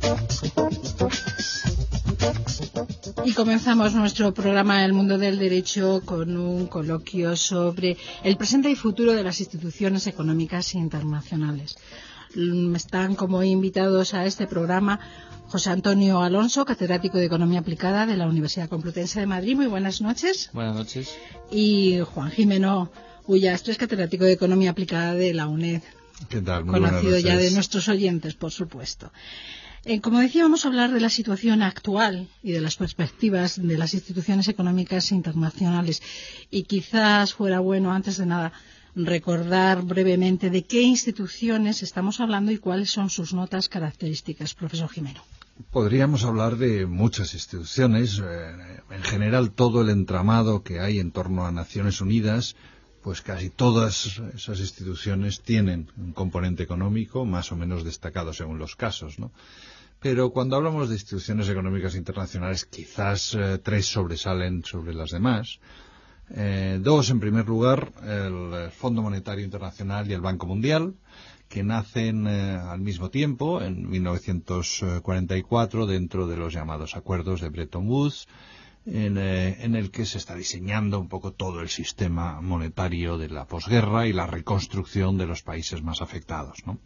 Y comenzamos nuestro programa El Mundo del Derecho con un coloquio sobre el presente y futuro de las instituciones económicas internacionales. Están como invitados a este programa José Antonio Alonso, catedrático de Economía Aplicada de la Universidad Complutense de Madrid. Muy buenas noches. Buenas noches. Y Juan Jimeno Ullastres, catedrático de Economía Aplicada de la UNED. ¿Qué tal? Muy buenas conocido noches. Ya de nuestros oyentes, por supuesto. Como decía, vamos a hablar de la situación actual y de las perspectivas de las instituciones económicas internacionales. Y quizás fuera bueno, antes de nada, recordar brevemente de qué instituciones estamos hablando y cuáles son sus notas características. Profesor Jimeno. Podríamos hablar de muchas instituciones. En general, todo el entramado que hay en torno a Naciones Unidas, pues casi todas esas instituciones tienen un componente económico más o menos destacado según los casos, ¿no? Pero cuando hablamos de instituciones económicas internacionales, quizás tres sobresalen sobre las demás. Dos, en primer lugar, el Fondo Monetario Internacional y el Banco Mundial, que nacen al mismo tiempo, en 1944, dentro de los llamados acuerdos de Bretton Woods, en el que se está diseñando un poco todo el sistema monetario de la posguerra y la reconstrucción de los países más afectados, ¿no?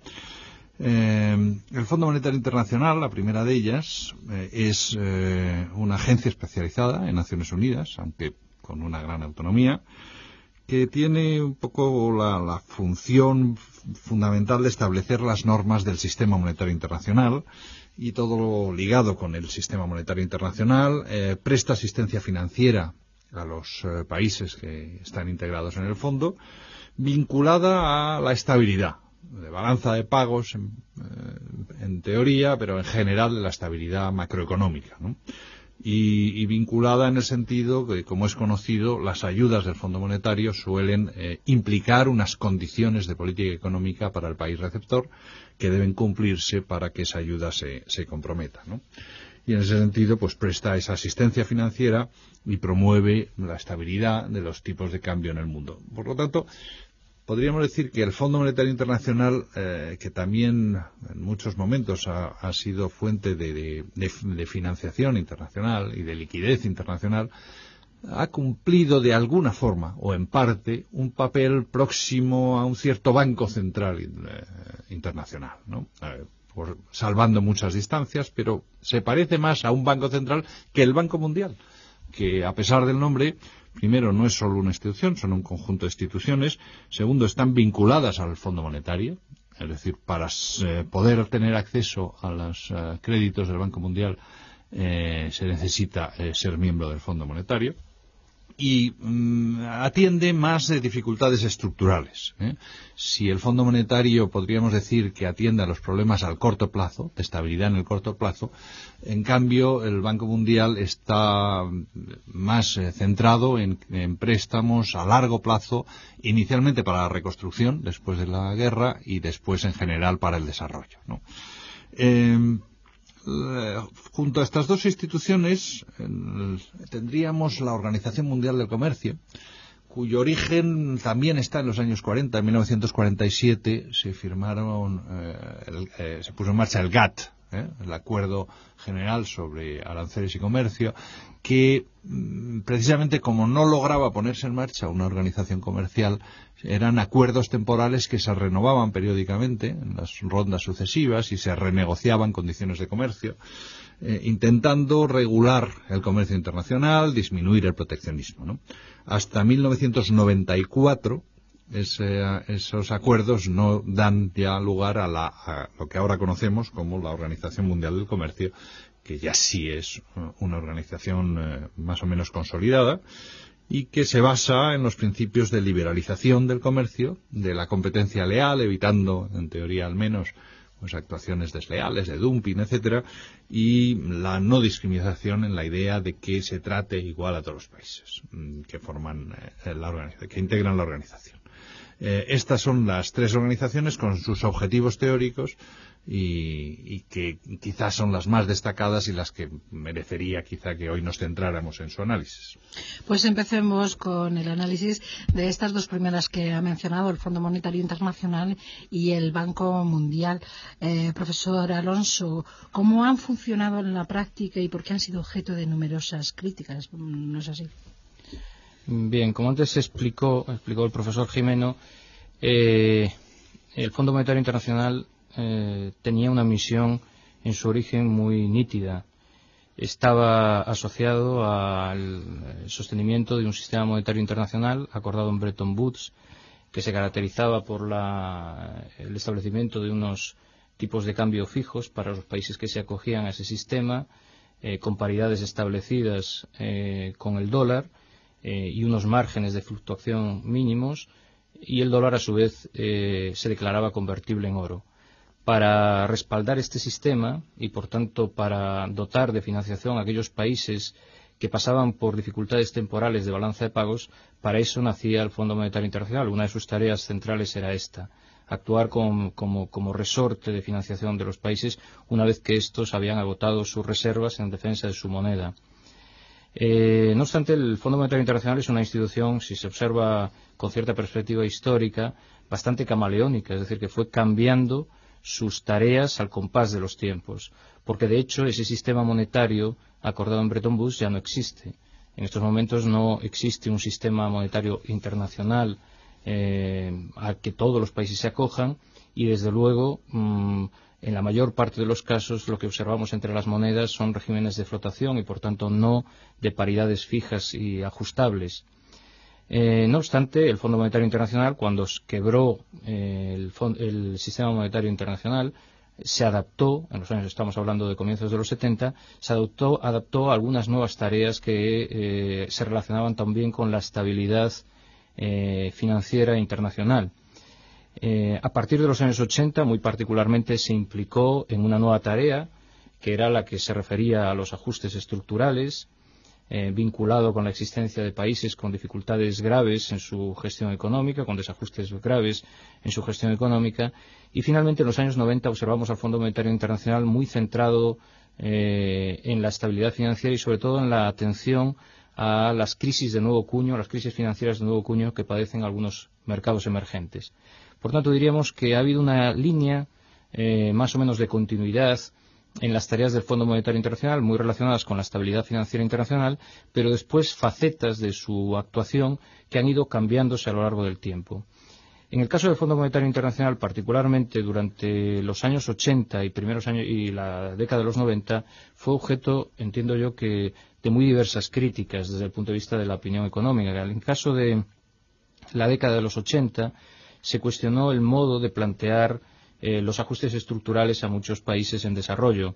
El Fondo Monetario Internacional, la primera de ellas, es una agencia especializada en Naciones Unidas, aunque con una gran autonomía, que tiene un poco la función fundamental de establecer las normas del sistema monetario internacional y todo lo ligado con el sistema monetario internacional. Presta asistencia financiera a los países que están integrados en el fondo, vinculada a la estabilidad, de balanza de pagos en teoría, pero en general de la estabilidad macroeconómica, ¿no? Y vinculada en el sentido que, como es conocido, las ayudas del Fondo Monetario suelen implicar unas condiciones de política económica para el país receptor que deben cumplirse para que esa ayuda se comprometa, ¿no? Y en ese sentido, pues presta esa asistencia financiera y promueve la estabilidad de los tipos de cambio en el mundo. Por lo tanto, podríamos decir que el Fondo Monetario Internacional, que también en muchos momentos ha sido fuente de financiación internacional y de liquidez internacional, ha cumplido de alguna forma o en parte un papel próximo a un cierto banco central internacional, ¿no? Salvando muchas distancias, pero se parece más a un banco central que el Banco Mundial, que a pesar del nombre, primero, no es solo una institución, son un conjunto de instituciones. Segundo, están vinculadas al Fondo Monetario, es decir, para poder tener acceso a los créditos del Banco Mundial se necesita ser miembro del Fondo Monetario. Y atiende más de dificultades estructurales, ¿eh? Si el Fondo Monetario podríamos decir que atiende a los problemas al corto plazo, de estabilidad en el corto plazo, en cambio el Banco Mundial está más centrado en préstamos a largo plazo, inicialmente para la reconstrucción después de la guerra y después en general para el desarrollo, ¿no? Junto a estas dos instituciones tendríamos la Organización Mundial del Comercio, cuyo origen también está en los años 40. En 1947 se puso en marcha el GATT, el Acuerdo General sobre Aranceles y Comercio, que precisamente como no lograba ponerse en marcha una organización comercial, eran acuerdos temporales que se renovaban periódicamente en las rondas sucesivas y se renegociaban condiciones de comercio, intentando regular el comercio internacional, disminuir el proteccionismo, ¿no? Hasta 1994 esos acuerdos no dan ya lugar a lo que ahora conocemos como la Organización Mundial del Comercio, que ya sí es una organización más o menos consolidada y que se basa en los principios de liberalización del comercio, de la competencia leal, evitando, en teoría al menos, pues actuaciones desleales, de dumping, etcétera, y la no discriminación en la idea de que se trate igual a todos los países que forman que integran la organización. Estas son las tres organizaciones con sus objetivos teóricos y que quizás son las más destacadas y las que merecería quizá que hoy nos centráramos en su análisis. Pues empecemos con el análisis de estas dos primeras que ha mencionado, el Fondo Monetario Internacional y el Banco Mundial. Profesor Alonso, ¿cómo han funcionado en la práctica y por qué han sido objeto de numerosas críticas? ¿No es así? Bien, como antes explicó el profesor Gimeno, el Fondo Monetario Internacional tenía una misión en su origen muy nítida. Estaba asociado al sostenimiento de un sistema monetario internacional acordado en Bretton Woods, que se caracterizaba por el establecimiento de unos tipos de cambio fijos para los países que se acogían a ese sistema, con paridades establecidas con el dólar y unos márgenes de fluctuación mínimos, y el dólar a su vez se declaraba convertible en oro. Para respaldar este sistema y, por tanto, para dotar de financiación a aquellos países que pasaban por dificultades temporales de balanza de pagos, para eso nacía el Fondo Monetario Internacional. Una de sus tareas centrales era esta, actuar como resorte de financiación de los países una vez que estos habían agotado sus reservas en defensa de su moneda. No obstante, el Fondo Monetario Internacional es una institución, si se observa con cierta perspectiva histórica, bastante camaleónica, es decir, que fue cambiando sus tareas al compás de los tiempos, porque de hecho ese sistema monetario acordado en Bretton Woods ya no existe. En estos momentos no existe un sistema monetario internacional al que todos los países se acojan, y desde luego en la mayor parte de los casos lo que observamos entre las monedas son regímenes de flotación y por tanto no de paridades fijas y ajustables. No obstante, el Fondo Monetario Internacional, cuando quebró el sistema monetario internacional, se adaptó, en los años, estamos hablando de comienzos de los 70, se adaptó a algunas nuevas tareas que se relacionaban también con la estabilidad financiera internacional. A partir de los años 80, muy particularmente, se implicó en una nueva tarea, que era la que se refería a los ajustes estructurales, vinculado con la existencia de países con dificultades graves en su gestión económica, con desajustes graves en su gestión económica, y finalmente en los años 90 observamos al Fondo Monetario Internacional muy centrado en la estabilidad financiera y sobre todo en la atención a las crisis de nuevo cuño, las crisis financieras de nuevo cuño que padecen algunos mercados emergentes. Por tanto, diríamos que ha habido una línea más o menos de continuidad en las tareas del Fondo Monetario Internacional, muy relacionadas con la estabilidad financiera internacional, pero después facetas de su actuación que han ido cambiándose a lo largo del tiempo. En el caso del Fondo Monetario Internacional, particularmente durante los años 80 y la década de los 90, fue objeto, entiendo yo, de muy diversas críticas desde el punto de vista de la opinión económica. En el caso de la década de los 80, se cuestionó el modo de plantear los ajustes estructurales a muchos países en desarrollo,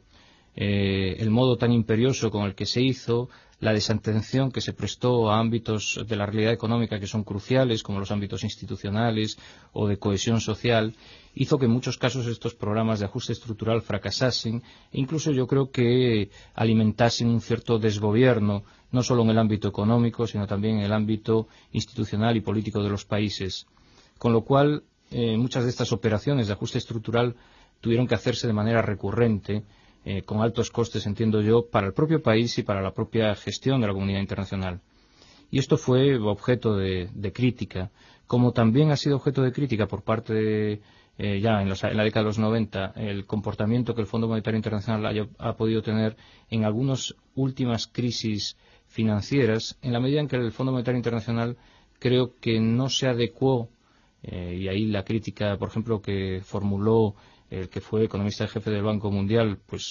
el modo tan imperioso con el que se hizo, la desatención que se prestó a ámbitos de la realidad económica que son cruciales, como los ámbitos institucionales o de cohesión social, hizo que en muchos casos estos programas de ajuste estructural fracasasen e incluso yo creo que alimentasen un cierto desgobierno, no solo en el ámbito económico, sino también en el ámbito institucional y político de los países. Con lo cual, muchas de estas operaciones de ajuste estructural tuvieron que hacerse de manera recurrente, con altos costes, entiendo yo, para el propio país y para la propia gestión de la comunidad internacional. Y esto fue objeto de crítica, como también ha sido objeto de crítica por parte de, ya en la década de los 90, el comportamiento que el Fondo Monetario Internacional ha podido tener en algunas últimas crisis financieras, en la medida en que el Fondo Monetario Internacional creo que no se adecuó, y ahí la crítica, por ejemplo, que formuló el que fue economista jefe del Banco Mundial, pues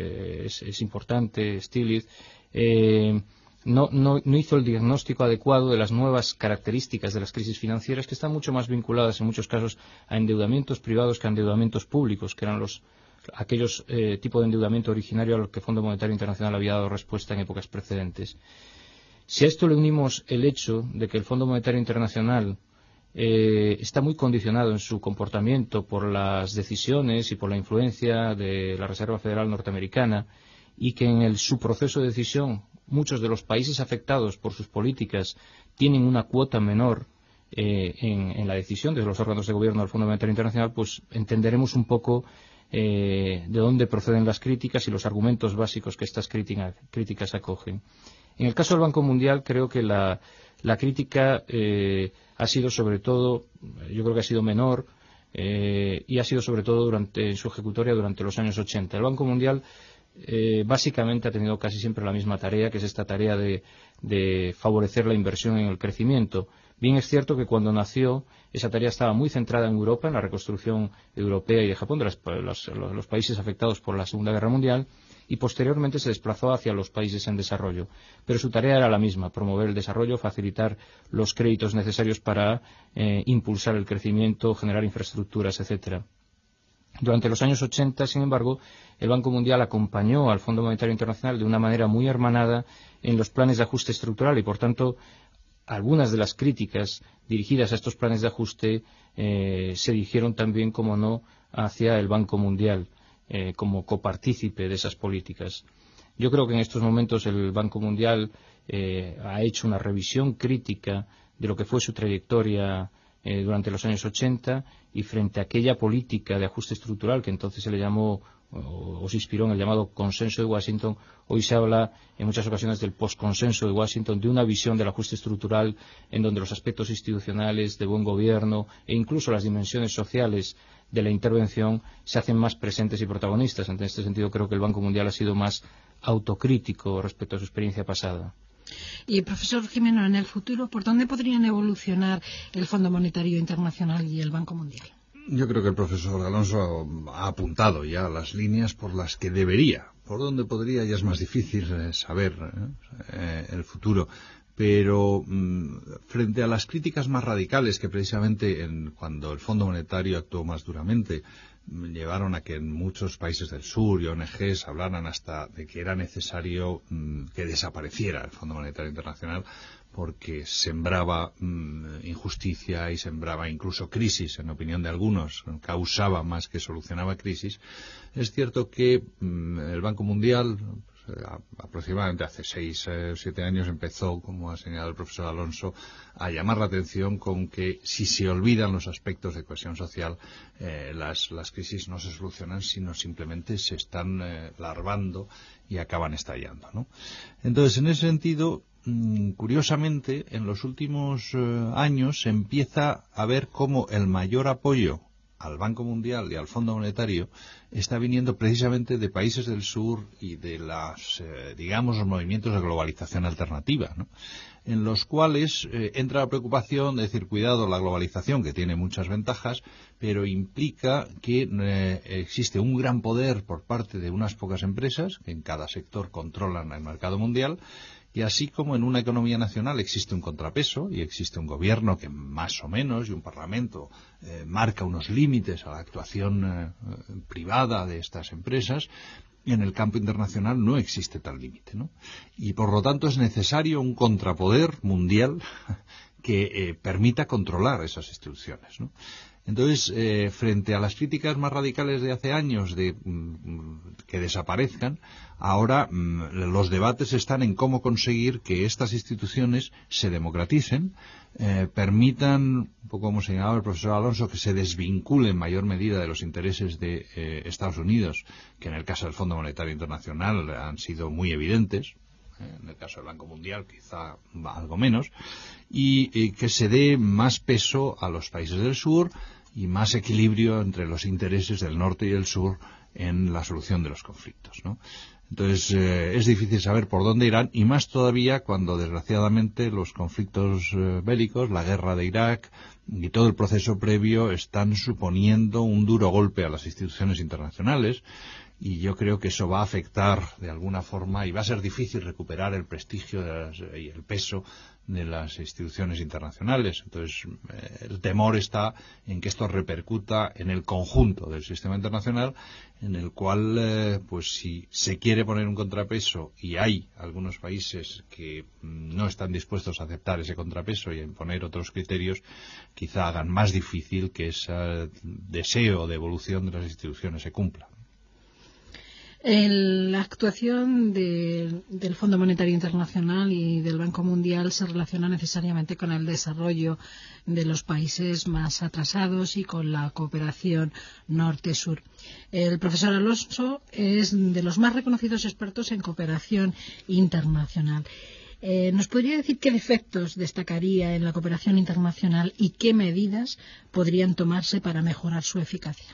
es importante, Stiglitz, no hizo el diagnóstico adecuado de las nuevas características de las crisis financieras, que están mucho más vinculadas en muchos casos a endeudamientos privados que a endeudamientos públicos, que eran aquellos tipos de endeudamiento originario a los que el Fondo Monetario Internacional había dado respuesta en épocas precedentes. Si a esto le unimos el hecho de que el Fondo Monetario Internacional está muy condicionado en su comportamiento por las decisiones y por la influencia de la Reserva Federal norteamericana, y que en su proceso de decisión muchos de los países afectados por sus políticas tienen una cuota menor en la decisión de los órganos de gobierno del Fondo Monetario Internacional, pues entenderemos un poco de dónde proceden las críticas y los argumentos básicos que estas críticas acogen. En el caso del Banco Mundial, creo que la crítica ha sido sobre todo, yo creo que ha sido menor, y ha sido sobre todo en su ejecutoria durante los años 80. El Banco Mundial básicamente ha tenido casi siempre la misma tarea, que es esta tarea de favorecer la inversión en el crecimiento. Bien es cierto que cuando nació esa tarea estaba muy centrada en Europa, en la reconstrucción europea y de Japón, de los países afectados por la Segunda Guerra Mundial, y posteriormente se desplazó hacia los países en desarrollo. Pero su tarea era la misma: promover el desarrollo, facilitar los créditos necesarios para impulsar el crecimiento, generar infraestructuras, etcétera. Durante los años 80, sin embargo, el Banco Mundial acompañó al Fondo Monetario Internacional de una manera muy hermanada en los planes de ajuste estructural y, por tanto, algunas de las críticas dirigidas a estos planes de ajuste se dirigieron también, como no, hacia el Banco Mundial como copartícipe de esas políticas. Yo creo que en estos momentos el Banco Mundial ha hecho una revisión crítica de lo que fue su trayectoria durante los años 80, y frente a aquella política de ajuste estructural que entonces se le llamó o se inspiró en el llamado consenso de Washington, hoy se habla en muchas ocasiones del posconsenso de Washington, de una visión del ajuste estructural en donde los aspectos institucionales de buen gobierno e incluso las dimensiones sociales de la intervención se hacen más presentes y protagonistas. En este sentido, creo que el Banco Mundial ha sido más autocrítico respecto a su experiencia pasada. Y, profesor Gimeno, en el futuro, ¿por dónde podrían evolucionar el Fondo Monetario Internacional y el Banco Mundial? Yo creo que el profesor Alonso ha apuntado ya las líneas por las que debería. Por dónde podría ya es más difícil saber el futuro. Pero frente a las críticas más radicales que precisamente cuando el Fondo Monetario actuó más duramente llevaron a que en muchos países del sur y ONGs hablaran hasta de que era necesario que desapareciera el Fondo Monetario Internacional, porque sembraba injusticia y sembraba incluso crisis, en opinión de algunos, causaba más que solucionaba crisis. Es cierto que el Banco Mundial aproximadamente hace 6 o 7 años empezó, como ha señalado el profesor Alonso, a llamar la atención con que si se olvidan los aspectos de cohesión social, las crisis no se solucionan, sino simplemente se están larvando y acaban estallando, ¿no? Entonces, en ese sentido, curiosamente, en los últimos años se empieza a ver cómo el mayor apoyo al Banco Mundial y al Fondo Monetario está viniendo precisamente de países del sur y de los movimientos de globalización alternativa, ¿no? En los cuales entra la preocupación de decir, cuidado, la globalización, que tiene muchas ventajas, pero implica que existe un gran poder por parte de unas pocas empresas, que en cada sector controlan el mercado mundial, y así como en una economía nacional existe un contrapeso y existe un gobierno que más o menos y un parlamento marca unos límites a la actuación privada de estas empresas, en el campo internacional no existe tal límite, ¿no? Y por lo tanto es necesario un contrapoder mundial que permita controlar esas instituciones, ¿no? Entonces, frente a las críticas más radicales de hace años de que desaparezcan, ahora los debates están en cómo conseguir que estas instituciones se democraticen, permitan, un poco como señalaba el profesor Alonso, que se desvincule en mayor medida de los intereses de Estados Unidos, que en el caso del Fondo Monetario Internacional han sido muy evidentes. En el caso del Banco Mundial quizá algo menos, y que se dé más peso a los países del sur y más equilibrio entre los intereses del norte y el sur en la solución de los conflictos, ¿no? Entonces es difícil saber por dónde irán, y más todavía cuando desgraciadamente los conflictos bélicos, la guerra de Irak y todo el proceso previo están suponiendo un duro golpe a las instituciones internacionales. Y yo creo que eso va a afectar de alguna forma y va a ser difícil recuperar el prestigio y el peso de las instituciones internacionales. Entonces, el temor está en que esto repercuta en el conjunto del sistema internacional, en el cual, pues si se quiere poner un contrapeso, y hay algunos países que no están dispuestos a aceptar ese contrapeso y a imponer otros criterios, quizá hagan más difícil que ese deseo de evolución de las instituciones se cumpla. La actuación del Fondo Monetario Internacional y del Banco Mundial se relaciona necesariamente con el desarrollo de los países más atrasados y con la cooperación norte-sur. El profesor Alonso es de los más reconocidos expertos en cooperación internacional. ¿Nos podría decir qué defectos destacaría en la cooperación internacional y qué medidas podrían tomarse para mejorar su eficacia?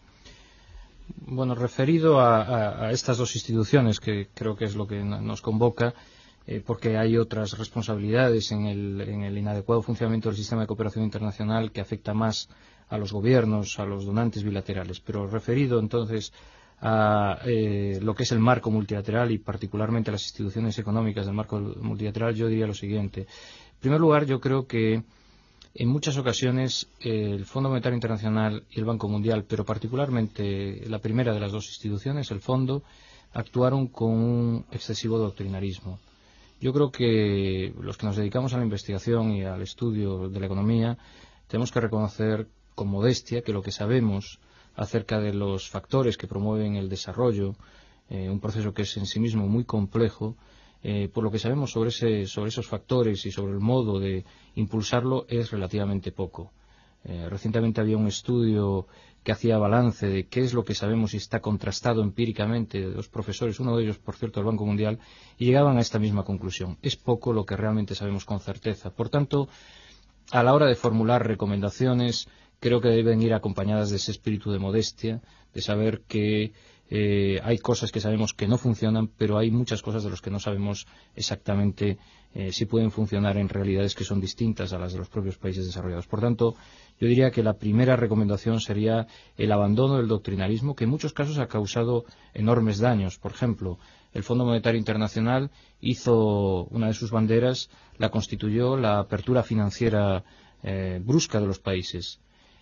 Bueno, referido a estas dos instituciones, que creo que es lo que nos convoca, porque hay otras responsabilidades en el inadecuado funcionamiento del sistema de cooperación internacional que afecta más a los gobiernos, a los donantes bilaterales. Pero referido entonces a lo que es el marco multilateral y particularmente a las instituciones económicas del marco multilateral, yo diría lo siguiente. En primer lugar, yo creo que en muchas ocasiones el Fondo Monetario Internacional y el Banco Mundial, pero particularmente la primera de las dos instituciones, el Fondo, actuaron con un excesivo doctrinarismo. Yo creo que los que nos dedicamos a la investigación y al estudio de la economía tenemos que reconocer con modestia que lo que sabemos acerca de los factores que promueven el desarrollo, un proceso que es en sí mismo muy complejo, por lo que sabemos sobre esos factores y sobre el modo de impulsarlo es relativamente poco. Recientemente había un estudio que hacía balance de qué es lo que sabemos y está contrastado empíricamente de dos profesores, uno de ellos, por cierto, del Banco Mundial, y llegaban a esta misma conclusión. Es poco lo que realmente sabemos con certeza. Por tanto, a la hora de formular recomendaciones, creo que deben ir acompañadas de ese espíritu de modestia, de saber que hay cosas que sabemos que no funcionan, pero hay muchas cosas de las que no sabemos exactamente si pueden funcionar en realidades que son distintas a las de los propios países desarrollados. Por tanto, yo diría que la primera recomendación sería el abandono del doctrinarismo, que en muchos casos ha causado enormes daños. Por ejemplo, el Fondo Monetario Internacional hizo una de sus banderas, la constituyó la apertura financiera brusca de los países.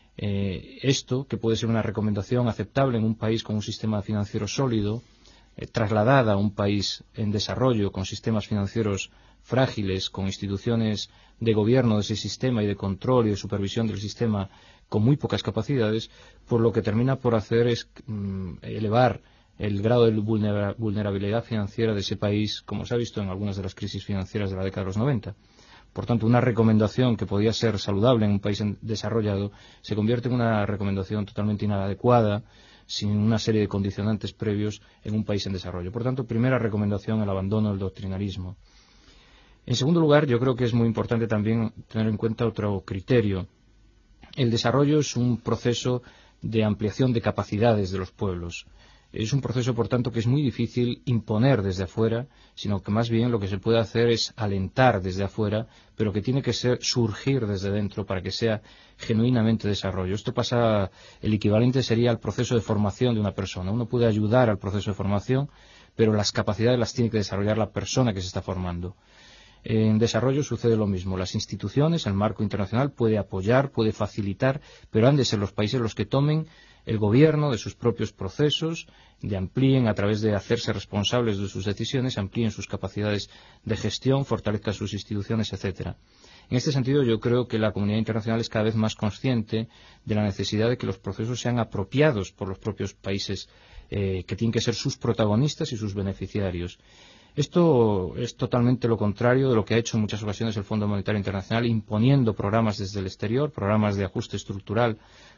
Esto, que puede ser una recomendación aceptable en un país con un sistema financiero sólido, trasladada a un país en desarrollo con sistemas financieros frágiles, con instituciones de gobierno de ese sistema y de control y de supervisión del sistema con muy pocas capacidades, pues lo que termina por hacer es elevar el grado de vulnerabilidad financiera de ese país, como se ha visto en algunas de las crisis financieras de la década de los 90. Por tanto, una recomendación que podía ser saludable en un país desarrollado se convierte en una recomendación totalmente inadecuada, sin una serie de condicionantes previos en un país en desarrollo. Por tanto, primera recomendación, el abandono del doctrinarismo. En segundo lugar, yo creo que es muy importante también tener en cuenta otro criterio. El desarrollo es un proceso de ampliación de capacidades de los pueblos. Es un proceso, por tanto, que es muy difícil imponer desde afuera, sino que más bien lo que se puede hacer es alentar desde afuera, pero que tiene que surgir desde dentro para que sea genuinamente desarrollo. Esto pasa, el equivalente sería al proceso de formación de una persona. Uno puede ayudar al proceso de formación, pero las capacidades las tiene que desarrollar la persona que se está formando. En desarrollo sucede lo mismo. Las instituciones, el marco internacional puede apoyar, puede facilitar, pero han de ser los países los que tomen el gobierno de sus propios procesos, de amplíen a través de hacerse responsables de sus decisiones, amplíen sus capacidades de gestión, fortalezcan sus instituciones, etcétera. En este sentido, yo creo que la comunidad internacional es cada vez más consciente de la necesidad de que los procesos sean apropiados por los propios países que tienen que ser sus protagonistas y sus beneficiarios. Esto es totalmente lo contrario de lo que ha hecho en muchas ocasiones el Fondo Monetario Internacional, imponiendo programas desde el exterior, programas de ajuste estructural,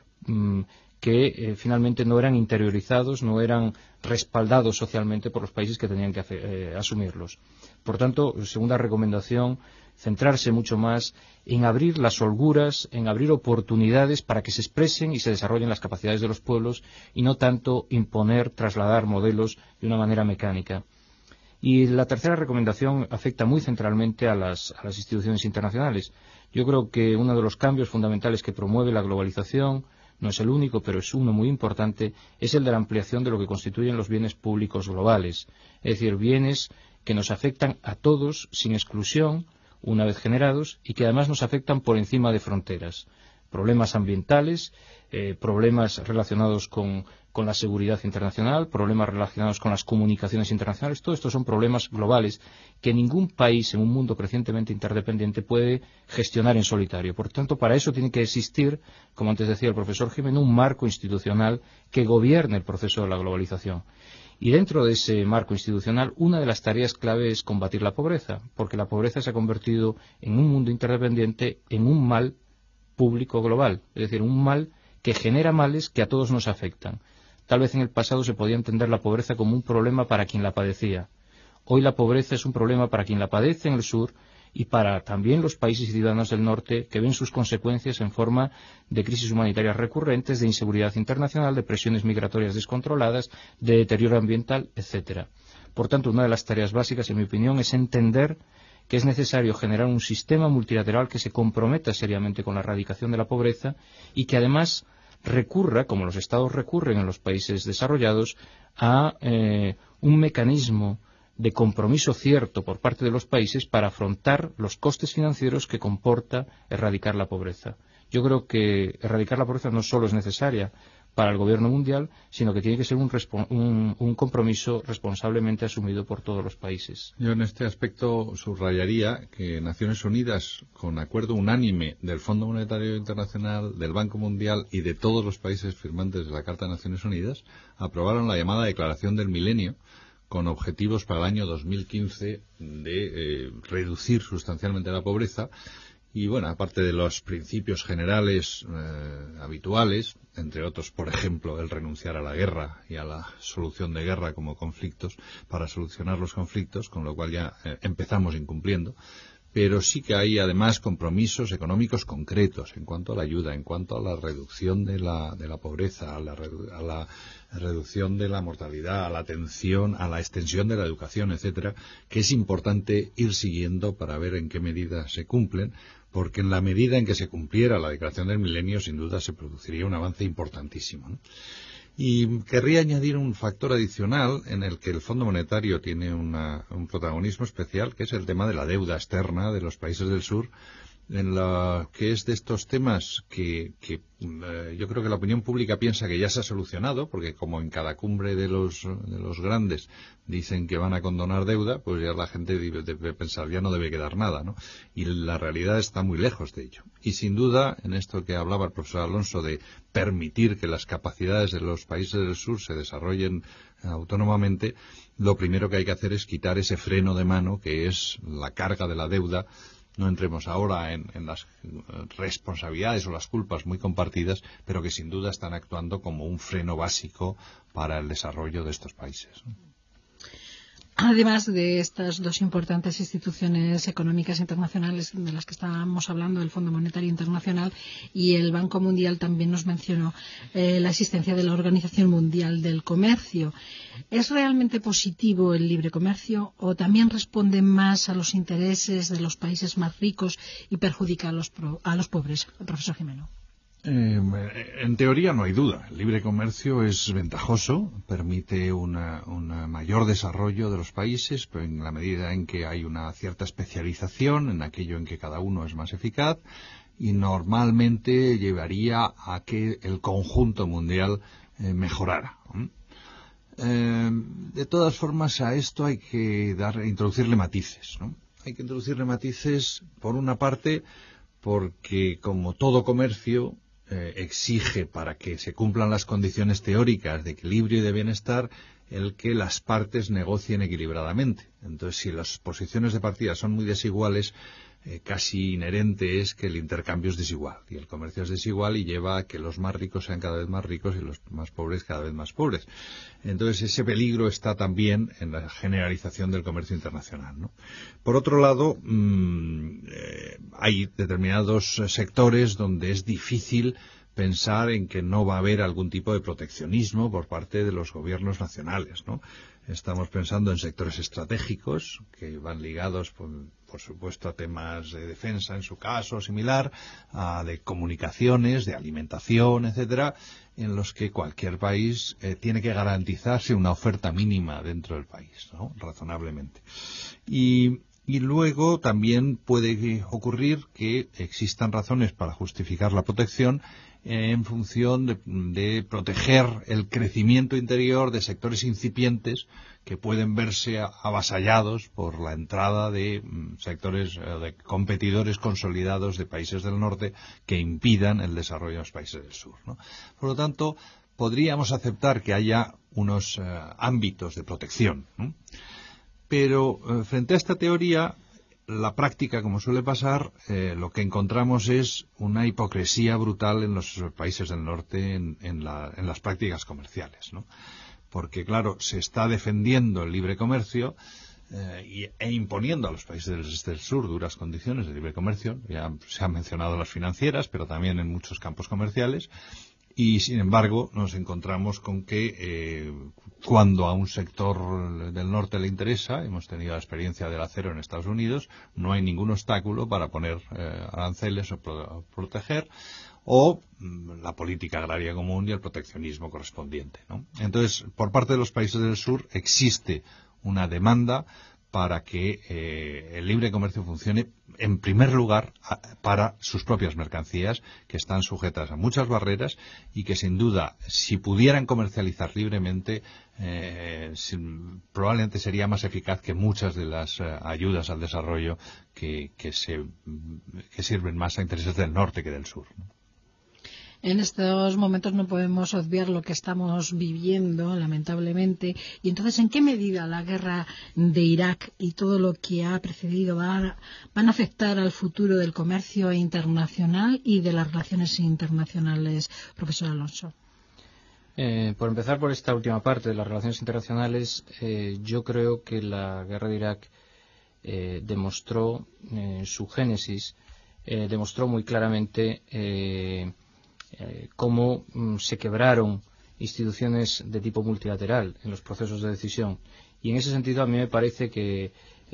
que finalmente no eran interiorizados, no eran respaldados socialmente por los países que tenían que asumirlos. Por tanto, segunda recomendación, centrarse mucho más en abrir las holguras, en abrir oportunidades para que se expresen y se desarrollen las capacidades de los pueblos y no tanto imponer, trasladar modelos de una manera mecánica. Y la tercera recomendación afecta muy centralmente a las instituciones internacionales. Yo creo que uno de los cambios fundamentales que promueve la globalización, no es el único, pero es uno muy importante, es el de la ampliación de lo que constituyen los bienes públicos globales. Es decir, bienes que nos afectan a todos, sin exclusión, una vez generados, y que además nos afectan por encima de fronteras. Problemas ambientales, problemas relacionados con la seguridad internacional, problemas relacionados con las comunicaciones internacionales. Todo esto son problemas globales que ningún país en un mundo crecientemente interdependiente puede gestionar en solitario. Por tanto, para eso tiene que existir, como antes decía el profesor Gimeno, un marco institucional que gobierne el proceso de la globalización. Y dentro de ese marco institucional, una de las tareas clave es combatir la pobreza, porque la pobreza se ha convertido en un mundo interdependiente, en un mal público global, es decir, un mal que genera males que a todos nos afectan. Tal vez en el pasado se podía entender la pobreza como un problema para quien la padecía. Hoy la pobreza es un problema para quien la padece en el sur y para también los países y ciudadanos del norte que ven sus consecuencias en forma de crisis humanitarias recurrentes, de inseguridad internacional, de presiones migratorias descontroladas, de deterioro ambiental, etcétera. Por tanto, una de las tareas básicas, en mi opinión, es entender que es necesario generar un sistema multilateral que se comprometa seriamente con la erradicación de la pobreza y que además recurra, como los Estados recurren en los países desarrollados, a un mecanismo de compromiso cierto por parte de los países para afrontar los costes financieros que comporta erradicar la pobreza. Yo creo que erradicar la pobreza no solo es necesaria para el gobierno mundial, sino que tiene que ser un compromiso responsablemente asumido por todos los países. Yo en este aspecto subrayaría que Naciones Unidas, con acuerdo unánime del Fondo Monetario Internacional, del Banco Mundial y de todos los países firmantes de la Carta de Naciones Unidas, aprobaron la llamada Declaración del Milenio, con objetivos para el año 2015 de reducir sustancialmente la pobreza. Y bueno, aparte de los principios generales habituales, entre otros, por ejemplo, el renunciar a la guerra y a la solución de guerra como conflictos, para solucionar los conflictos, con lo cual ya empezamos incumpliendo, pero sí que hay además compromisos económicos concretos en cuanto a la ayuda, en cuanto a la reducción de la pobreza, a la reducción de la mortalidad, a la atención, a la extensión de la educación, etcétera, que es importante ir siguiendo para ver en qué medida se cumplen, porque en la medida en que se cumpliera la Declaración del Milenio, sin duda se produciría un avance importantísimo, ¿no? Y querría añadir un factor adicional en el que el Fondo Monetario tiene un protagonismo especial, que es el tema de la deuda externa de los países del sur, en la que es de estos temas que yo creo que la opinión pública piensa que ya se ha solucionado, porque como en cada cumbre de los grandes dicen que van a condonar deuda, pues ya la gente debe pensar, ya no debe quedar nada, ¿no? Y la realidad está muy lejos de ello. Y sin duda, en esto que hablaba el profesor Alonso de permitir que las capacidades de los países del sur se desarrollen autónomamente, lo primero que hay que hacer es quitar ese freno de mano que es la carga de la deuda. No entremos ahora en las responsabilidades o las culpas muy compartidas, pero que sin duda están actuando como un freno básico para el desarrollo de estos países, ¿no? Además de estas dos importantes instituciones económicas internacionales de las que estábamos hablando, el Fondo Monetario Internacional y el Banco Mundial, también nos mencionó la existencia de la Organización Mundial del Comercio. ¿Es realmente positivo el libre comercio o también responde más a los intereses de los países más ricos y perjudica a los pobres? Profesor Gimeno. En teoría no hay duda. El libre comercio es ventajoso, permite un mayor desarrollo de los países, pero en la medida en que hay una cierta especialización en aquello en que cada uno es más eficaz, y normalmente llevaría a que el conjunto mundial mejorara. De todas formas, a esto hay que introducirle matices, ¿no? Hay que introducirle matices, por una parte, porque como todo comercio exige, para que se cumplan las condiciones teóricas de equilibrio y de bienestar, el que las partes negocien equilibradamente. Entonces, si las posiciones de partida son muy desiguales, casi inherente es que el intercambio es desigual, y el comercio es desigual y lleva a que los más ricos sean cada vez más ricos y los más pobres cada vez más pobres. Entonces, ese peligro está también en la generalización del comercio internacional, ¿no? Por otro lado, hay determinados sectores donde es difícil pensar en que no va a haber algún tipo de proteccionismo por parte de los gobiernos nacionales, ¿no? Estamos pensando en sectores estratégicos que van ligados, por supuesto, a temas de defensa, en su caso similar, de comunicaciones, de alimentación, etcétera, en los que cualquier país tiene que garantizarse una oferta mínima dentro del país, ¿no? Razonablemente. Y luego también puede ocurrir que existan razones para justificar la protección en función de proteger el crecimiento interior de sectores incipientes que pueden verse avasallados por la entrada de sectores de competidores consolidados de países del norte que impidan el desarrollo de los países del sur, ¿no? Por lo tanto, podríamos aceptar que haya unos ámbitos de protección, ¿no? Pero frente a esta teoría, la práctica, como suele pasar, lo que encontramos es una hipocresía brutal en los países del norte en las prácticas comerciales, ¿no? Porque, claro, se está defendiendo el libre comercio e imponiendo a los países del sur duras condiciones de libre comercio. Ya se han mencionado las financieras, pero también en muchos campos comerciales. Y, sin embargo, nos encontramos con que cuando a un sector del norte le interesa, hemos tenido la experiencia del acero en Estados Unidos, no hay ningún obstáculo para poner aranceles o proteger, o la política agraria común y el proteccionismo correspondiente, ¿no? Entonces, por parte de los países del sur existe una demanda para que el libre comercio funcione, en primer lugar, para sus propias mercancías, que están sujetas a muchas barreras y que, sin duda, si pudieran comercializar libremente, probablemente sería más eficaz que muchas de las ayudas al desarrollo que sirven más a intereses del norte que del sur, ¿no? En estos momentos no podemos obviar lo que estamos viviendo, lamentablemente. Y entonces, ¿en qué medida la guerra de Irak y todo lo que ha precedido van a afectar al futuro del comercio internacional y de las relaciones internacionales, profesor Alonso? Por empezar por esta última parte de las relaciones internacionales, yo creo que la guerra de Irak demostró su génesis, demostró muy claramente cómo se quebraron instituciones de tipo multilateral en los procesos de decisión. Y en ese sentido a mí me parece que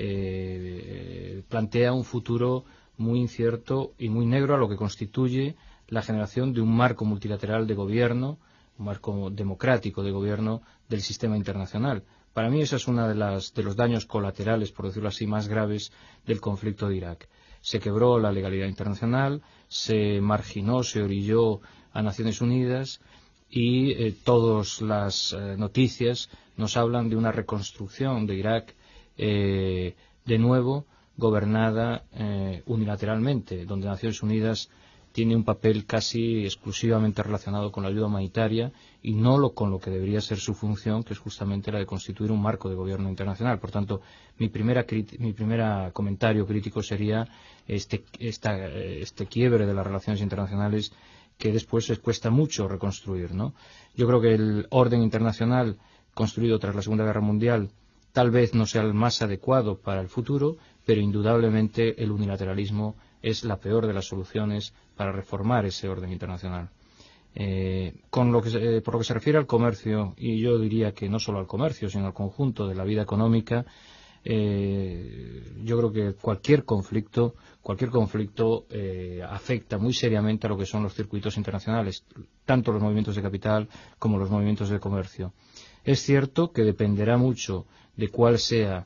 plantea un futuro muy incierto y muy negro a lo que constituye la generación de un marco multilateral de gobierno, un marco democrático de gobierno del sistema internacional. Para mí esa es una de los daños colaterales, por decirlo así, más graves del conflicto de Irak. Se quebró la legalidad internacional, se marginó, se orilló a Naciones Unidas y todas las noticias nos hablan de una reconstrucción de Irak de nuevo gobernada unilateralmente, donde Naciones Unidas tiene un papel casi exclusivamente relacionado con la ayuda humanitaria y no con lo que debería ser su función, que es justamente la de constituir un marco de gobierno internacional. Por tanto, mi primer comentario crítico sería este quiebre de las relaciones internacionales que después les cuesta mucho reconstruir, ¿no? Yo creo que el orden internacional construido tras la Segunda Guerra Mundial tal vez no sea el más adecuado para el futuro, pero indudablemente el unilateralismo es la peor de las soluciones para reformar ese orden internacional. Por lo que se refiere al comercio, y yo diría que no solo al comercio, sino al conjunto de la vida económica, yo creo que cualquier conflicto afecta muy seriamente a lo que son los circuitos internacionales, tanto los movimientos de capital como los movimientos de comercio. Es cierto que dependerá mucho de cuál sea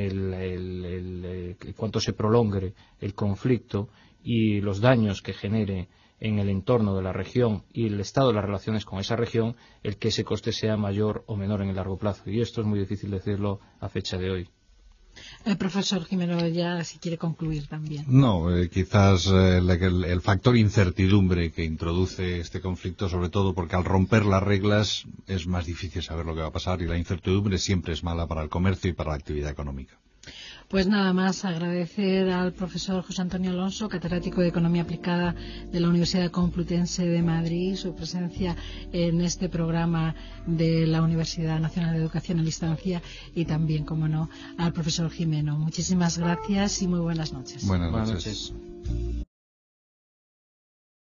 cuánto se prolongue el conflicto y los daños que genere en el entorno de la región y el estado de las relaciones con esa región, el que ese coste sea mayor o menor en el largo plazo. Y esto es muy difícil decirlo a fecha de hoy. El profesor Gimeno ya si quiere concluir también. No, quizás el factor incertidumbre que introduce este conflicto, sobre todo porque al romper las reglas es más difícil saber lo que va a pasar y la incertidumbre siempre es mala para el comercio y para la actividad económica. Pues nada más, agradecer al profesor José Antonio Alonso, catedrático de Economía Aplicada de la Universidad Complutense de Madrid, su presencia en este programa de la Universidad Nacional de Educación a Distancia y también, como no, al profesor Gimeno. Muchísimas gracias y muy buenas noches. Buenas noches.